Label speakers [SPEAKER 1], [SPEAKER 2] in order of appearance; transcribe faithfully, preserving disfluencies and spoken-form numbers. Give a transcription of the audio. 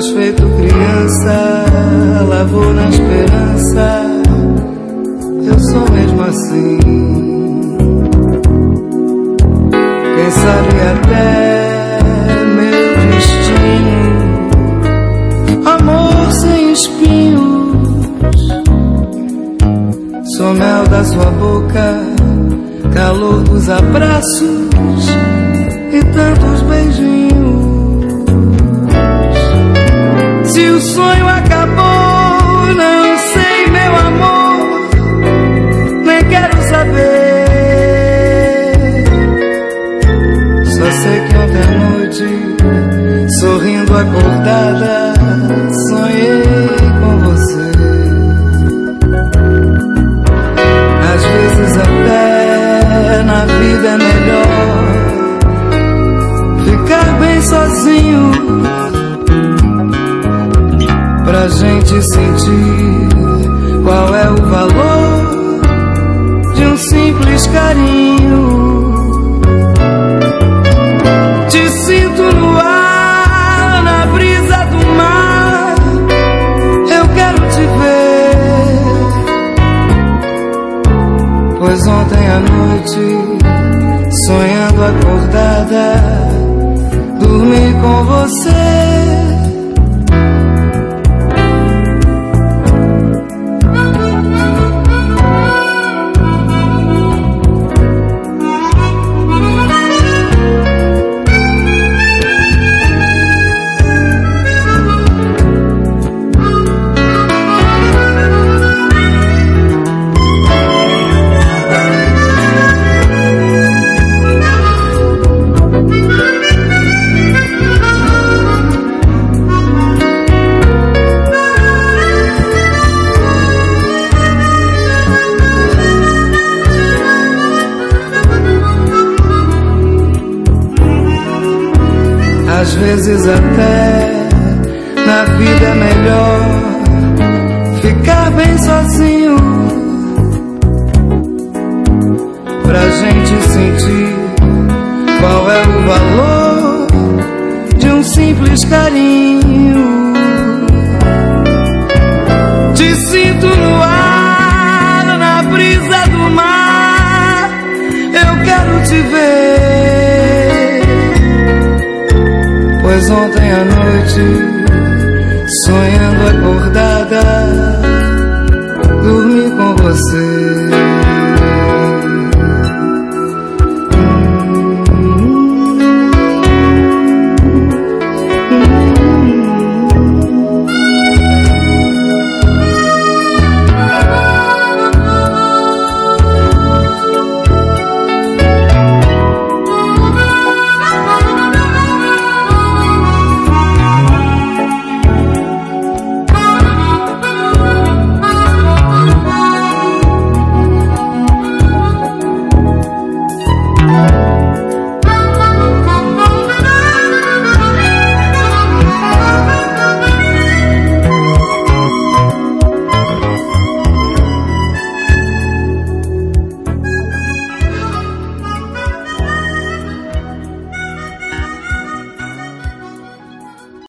[SPEAKER 1] feito criança, lavou na esperança. Eu sou mesmo assim. Quem sabe até meu destino, amor sem espinhos. Sou mel da sua boca, calor dos abraços e tantos beijinhos. Se o sonho acabou, não sei, meu amor, nem quero saber. Só sei que ontem à noite, sorrindo acordada, sonhei com você. Às vezes até na vida é melhor ficar bem sozinho, pra gente sentir qual é o valor de um simples carinho. Te sinto no ar, na brisa do mar, eu quero te ver. Pois ontem à noite, sonhando acordada, dormi com você. Às vezes até na vida é melhor ficar bem sozinho, pra gente sentir qual é o valor de um simples carinho. Te sinto no ar, na brisa do mar, eu quero te ver. Pois ontem à noite, sonhando acordada,